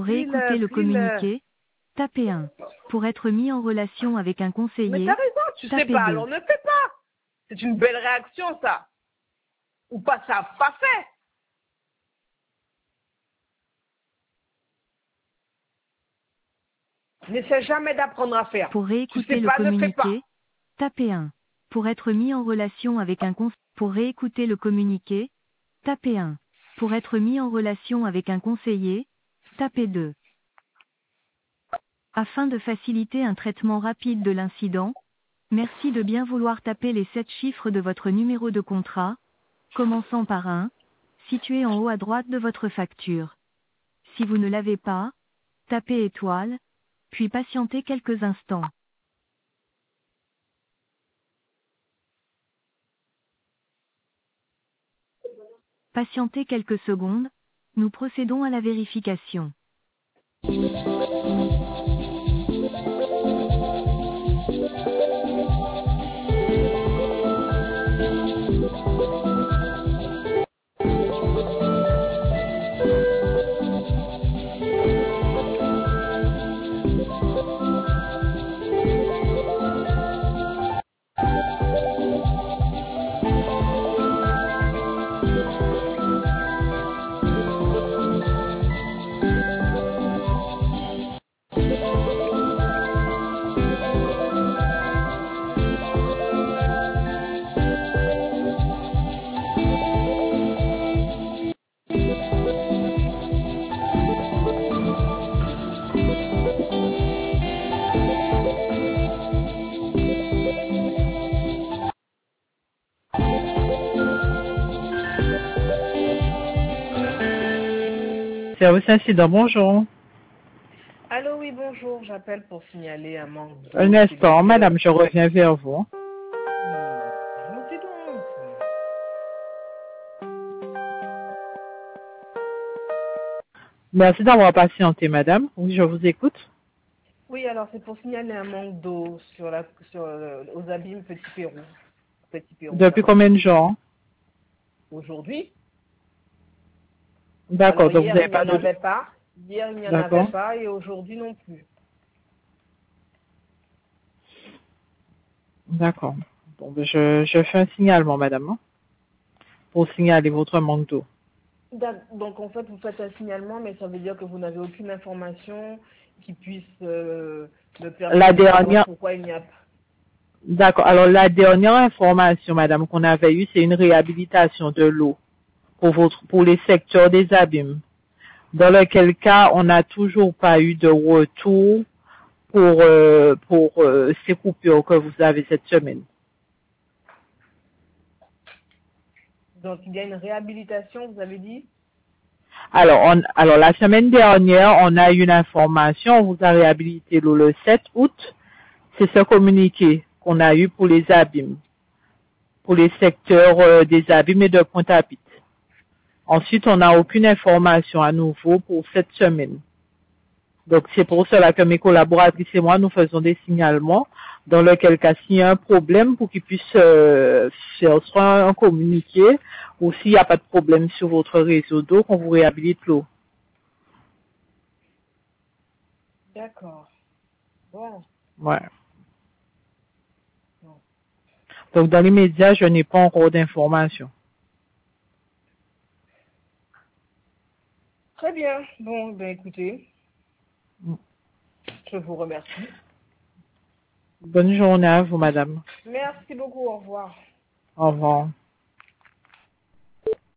réécouter le communiqué, tapez 1. Pour être mis en relation avec un Mais conseiller, t'as raison, tu sais tapez pas, 2. alors ne fais pas. C'est une belle réaction, ça. Ou pas ça, pas fait. N'essaie jamais d'apprendre à faire. Pour Tu réécouter sais le pas, ne fais pas. communiqué, tapez 1. Pour être mis en relation avec un pour réécouter le communiqué, tapez 1. Pour être mis en relation avec un conseiller, tapez 2. Afin de faciliter un traitement rapide de l'incident, merci de bien vouloir taper les 7 chiffres de votre numéro de contrat, commençant par 1, situé en haut à droite de votre facture. Si vous ne l'avez pas, tapez étoile, puis patientez quelques instants. Patientez quelques secondes, nous procédons à la vérification. Service incident, bonjour. Allô, oui, bonjour. J'appelle pour signaler un manque Un d'eau, s'il vous instant, plaît. madame, je reviens vers vous. Montez donc. Merci d'avoir patienté, madame. Oui, je vous écoute. Oui, alors c'est pour signaler un manque d'eau aux abîmes Petit Pérou. Petit Pérou, Depuis là-bas. combien de jours? Aujourd'hui. D'accord, Alors donc vous hier, n'avez il n'y pas en de... avait pas. Hier, il n'y en avait D'accord. pas et aujourd'hui non plus. D'accord. Bon, ben, je fais un signalement, madame, hein, pour signaler votre manque d'eau. Donc en fait, vous faites un signalement, mais ça veut dire que vous n'avez aucune information qui puisse me La permettre de savoir dernière... pourquoi il n'y a pas. D'accord. Alors, la dernière information, madame, qu'on avait eue, c'est une réhabilitation de l'eau pour les secteurs des abîmes. Dans lequel cas, on n'a toujours pas eu de retour pour ces coupures que vous avez cette semaine. Donc il y a une réhabilitation, vous avez dit? Alors la semaine dernière, on a eu une information, on vous a réhabilité le 7 août. C'est ce communiqué qu'on a eu pour les abîmes, pour les secteurs des abîmes et de Pointe-à-Pitre. Ensuite, on n'a aucune information à nouveau pour cette semaine. Donc, c'est pour cela que mes collaboratrices et moi, nous faisons des signalements, dans lequel cas, s'il y a un problème, pour qu'ils puissent faire soit un communiqué, ou s'il n'y a pas de problème sur votre réseau d'eau, qu'on vous réhabilite l'eau. D'accord. Bon. Ouais. Bon. Donc, dans les médias, je n'ai pas encore d'informations. Très bien. Bon, ben écoutez, je vous remercie. Bonne journée à vous, madame. Merci beaucoup, au revoir. Au revoir.